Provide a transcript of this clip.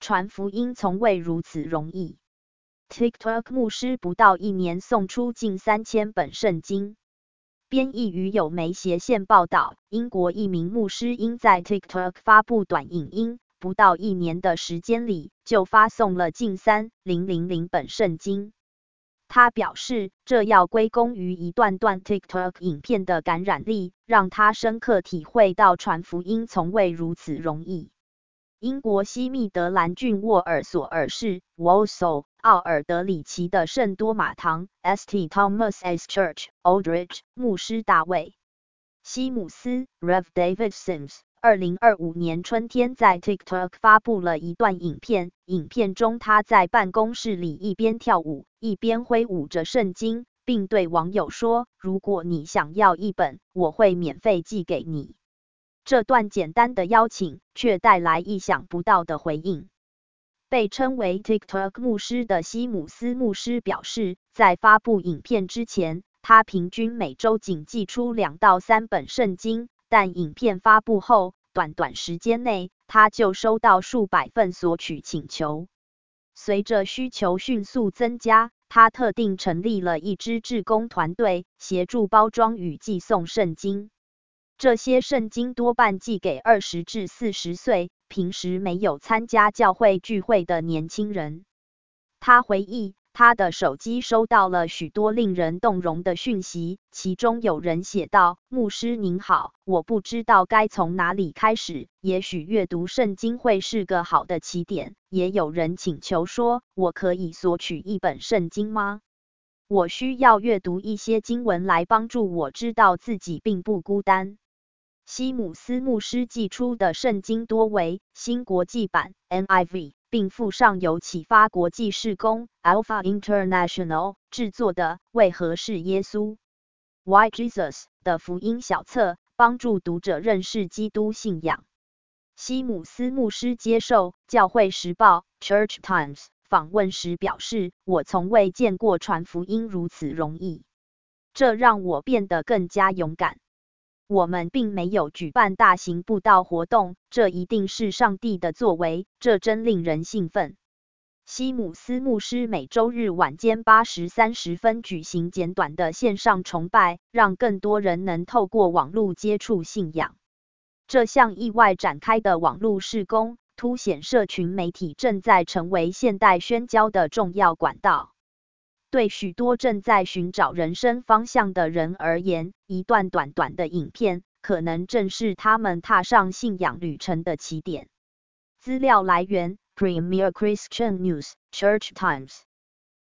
传福音从未如此容易。TikTok 牧师不到1年送出近3000本圣经。编译于有媒斜线报道，英国一名牧师因在 TikTok 发布短影音，不到1年的时间里就发送了近3000本圣经。他表示，这要归功于一段段 TikTok 影片的感染力，让他深刻体会到传福音从未如此容易。英国西密德兰郡沃尔索尔市 Walsall 奥尔德里奇的圣多马堂 St. Thomas's Church, Aldridge 牧师大卫·西姆斯 Rev. David Sims 2025年春天在 TikTok 发布了一段影片，影片中他在办公室里一边跳舞，一边挥舞着圣经，并对网友说：“如果你想要一本，我会免费寄给你。”这段简单的邀请却带来意想不到的回应。被称为 TikTok 牧师的西姆斯牧师表示，在发布影片之前，他平均每周仅寄出2到3本圣经，但影片发布后，短时间内，他就收到数百份索取请求。随着需求迅速增加，他特地成立了一支志工团队，协助包装与寄送圣经。这些圣经多半寄给20至40岁，平时没有参加教会聚会的年轻人。他回忆，他的手机收到了许多令人动容的讯息，其中有人写道：“牧师您好，我不知道该从哪里开始，也许阅读圣经会是个好的起点。”也有人请求说：“我可以索取一本圣经吗？我需要阅读一些经文来帮助我知道自己并不孤单。”西姆斯牧师寄出的圣经多为新国际版 NIV， 并附上由启发国际事工 Alpha International 制作的《为何是耶稣 Why Jesus》的福音小册，帮助读者认识基督信仰。西姆斯牧师接受教会时报 Church Times 访问时表示：“我从未见过传福音如此容易，这让我变得更加勇敢。我们并没有举办大型布道活动，这一定是上帝的作为，这真令人兴奋。”西姆斯牧师每周日晚间8时30分举行简短的线上崇拜，让更多人能透过网络接触信仰。这项意外展开的网络事工，凸显社群媒体正在成为现代宣教的重要管道。对许多正在寻找人生方向的人而言，一段短的影片可能正是他们踏上信仰旅程的起点。资料来源 Premier Christian News, Church Times